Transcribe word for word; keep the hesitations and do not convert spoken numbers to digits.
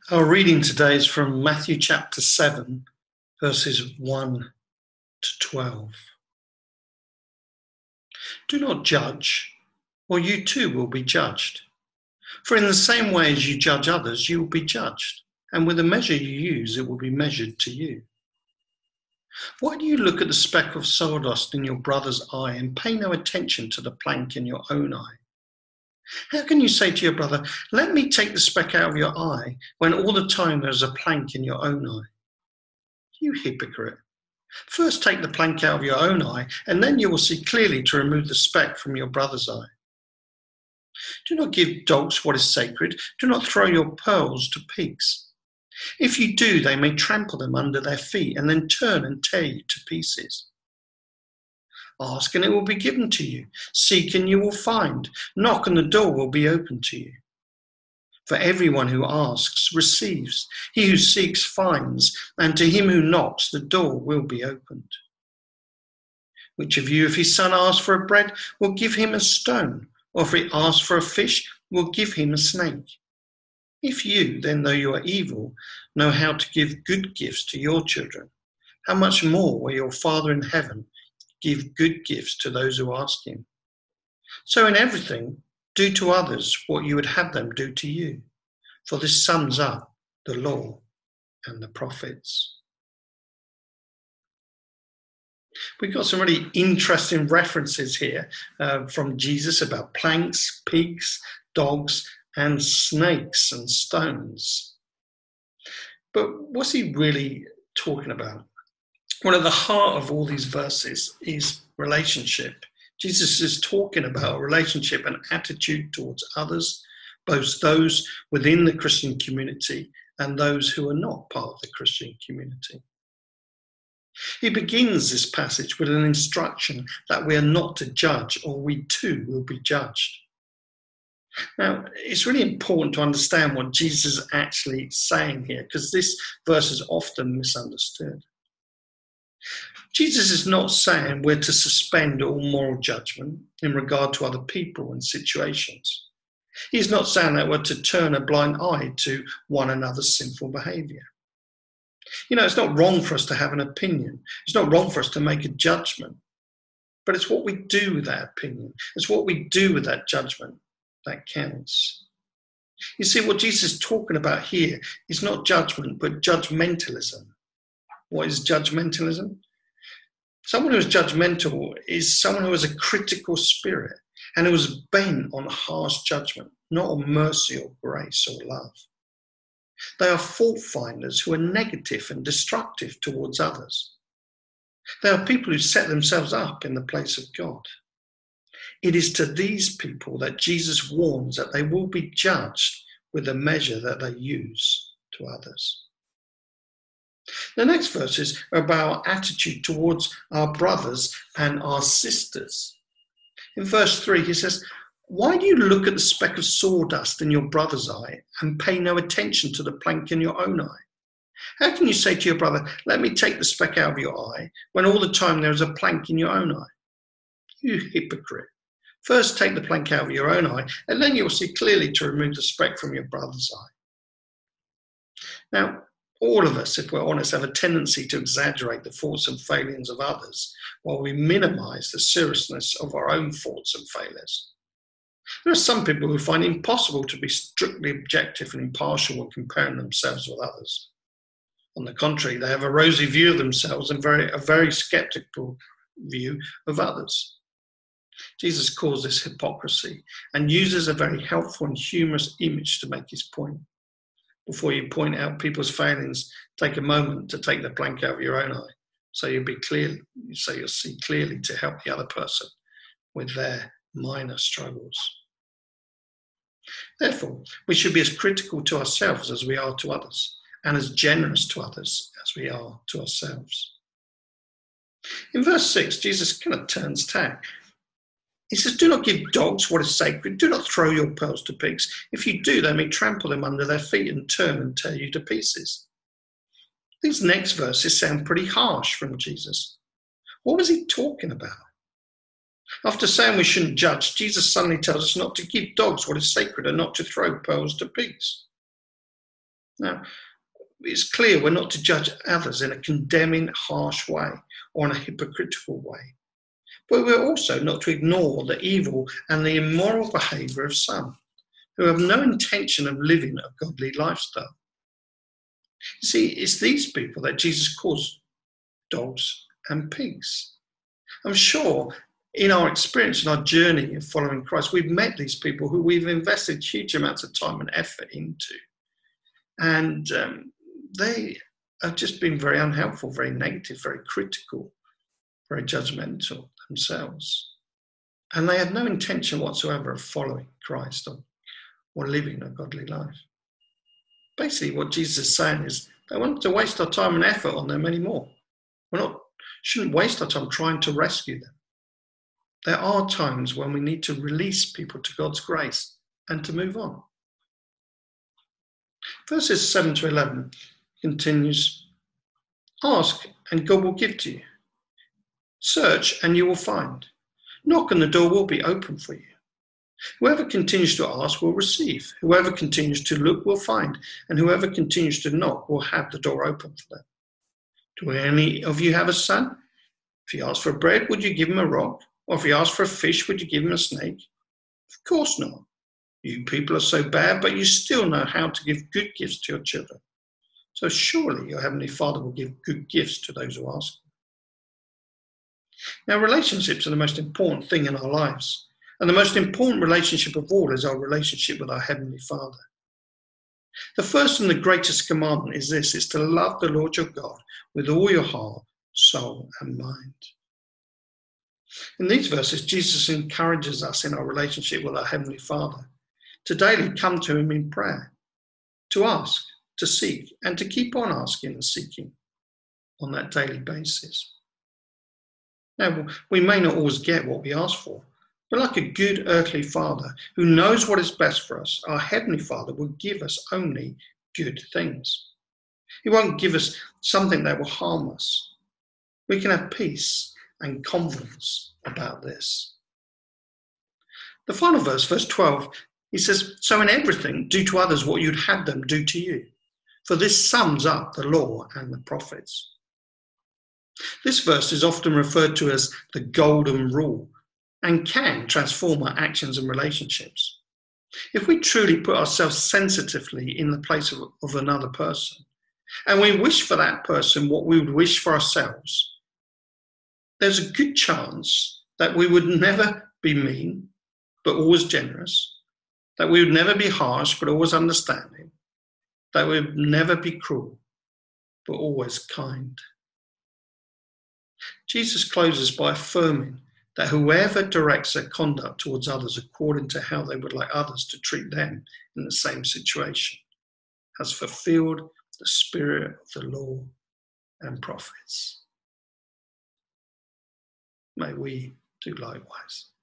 Our reading today is from Matthew chapter seven, verses one to twelve. Do not judge, or you too will be judged. For in the same way as you judge others, you will be judged, and with the measure you use, it will be measured to you. Why do you look at the speck of sawdust in your brother's eye and pay no attention to the plank in your own eye? How can you say to your brother, let me take the speck out of your eye, when all the time there's a plank in your own eye? You hypocrite. First take the plank out of your own eye, and then you will see clearly to remove the speck from your brother's eye. Do not give dogs what is sacred. Do not throw your pearls to pigs. If you do, they may trample them under their feet and then turn and tear you to pieces. Ask and it will be given to you. Seek and you will find. Knock and the door will be opened to you. For everyone who asks receives. He who seeks finds. And to him who knocks, the door will be opened. Which of you, if his son asks for a bread, will give him a stone? Or if he asks for a fish, will give him a snake? If you, then though you are evil, know how to give good gifts to your children, how much more will your Father in heaven give good gifts to those who ask him? So in everything, do to others what you would have them do to you, for this sums up the law and the prophets. We've got some really interesting references here uh, from Jesus about planks, pigs, dogs, and snakes and stones. But what's he really talking about? One of the heart of all these verses is relationship. Jesus is talking about a relationship and attitude towards others, both those within the Christian community and those who are not part of the Christian community. He begins this passage with an instruction that we are not to judge, or we too will be judged. Now, it's really important to understand what Jesus is actually saying here, because this verse is often misunderstood. Jesus is not saying we're to suspend all moral judgment in regard to other people and situations. He's not saying that we're to turn a blind eye to one another's sinful behaviour. You know, it's not wrong for us to have an opinion. It's not wrong for us to make a judgment. But it's what we do with that opinion. It's what we do with that judgment that counts. You see, what Jesus is talking about here is not judgment, but judgmentalism. What is judgmentalism? Someone who is judgmental is someone who has a critical spirit and who is bent on harsh judgment, not on mercy or grace or love. They are fault finders who are negative and destructive towards others. They are people who set themselves up in the place of God. It is to these people that Jesus warns that they will be judged with the measure that they use to others. The next verses are about our attitude towards our brothers and our sisters. In verse three, he says, why do you look at the speck of sawdust in your brother's eye and pay no attention to the plank in your own eye? How can you say to your brother, let me take the speck out of your eye, when all the time there is a plank in your own eye? You hypocrite. First take the plank out of your own eye, and then you'll see clearly to remove the speck from your brother's eye. Now, all of us, if we're honest, have a tendency to exaggerate the faults and failings of others while we minimize the seriousness of our own faults and failures. There are some people who find it impossible to be strictly objective and impartial when comparing themselves with others. On the contrary, they have a rosy view of themselves and very, a very skeptical view of others. Jesus calls this hypocrisy and uses a very helpful and humorous image to make his point. Before you point out people's failings, take a moment to take the plank out of your own eye, so you'll be clear, so you'll see clearly to help the other person with their minor struggles. Therefore, we should be as critical to ourselves as we are to others, and as generous to others as we are to ourselves. In verse six, Jesus kind of turns tack. He says, do not give dogs what is sacred. Do not throw your pearls to pigs. If you do, they may trample them under their feet and turn and tear you to pieces. These next verses sound pretty harsh from Jesus. What was he talking about? After saying we shouldn't judge, Jesus suddenly tells us not to give dogs what is sacred and not to throw pearls to pigs. Now, it's clear we're not to judge others in a condemning, harsh way or in a hypocritical way. But we're also not to ignore the evil and the immoral behaviour of some who have no intention of living a godly lifestyle. You see, it's these people that Jesus calls dogs and pigs. I'm sure in our experience, in our journey of following Christ, we've met these people who we've invested huge amounts of time and effort into. And um, they have just been very unhelpful, very negative, very critical, very judgmental themselves. And they have no intention whatsoever of following Christ or, or living a godly life. Basically, what Jesus is saying is they want to waste our time and effort on them anymore. We're not, shouldn't waste our time trying to rescue them. There are times when we need to release people to God's grace and to move on. Verses seven to eleven continues, ask and God will give to you. Search and you will find. Knock and the door will be open for you. Whoever continues to ask will receive. Whoever continues to look will find. And whoever continues to knock will have the door open for them. Do any of you have a son? If he asks for bread, would you give him a rock? Or if he asks for a fish, would you give him a snake? Of course not. You people are so bad, but you still know how to give good gifts to your children. So surely your Heavenly Father will give good gifts to those who ask. Now, relationships are the most important thing in our lives. And the most important relationship of all is our relationship with our Heavenly Father. The first and the greatest commandment is this, is to love the Lord your God with all your heart, soul, and mind. In these verses, Jesus encourages us in our relationship with our Heavenly Father to daily come to him in prayer, to ask, to seek, and to keep on asking and seeking on that daily basis. Now, we may not always get what we ask for, but like a good earthly father who knows what is best for us, our Heavenly Father will give us only good things. He won't give us something that will harm us. We can have peace and confidence about this. The final verse, verse twelve, he says, so in everything, do to others what you'd have them do to you. For this sums up the law and the prophets. This verse is often referred to as the golden rule and can transform our actions and relationships. If we truly put ourselves sensitively in the place of, of another person, and we wish for that person what we would wish for ourselves, there's a good chance that we would never be mean, but always generous, that we would never be harsh, but always understanding, that we would never be cruel, but always kind. Jesus closes by affirming that whoever directs their conduct towards others according to how they would like others to treat them in the same situation has fulfilled the spirit of the law and prophets. May we do likewise.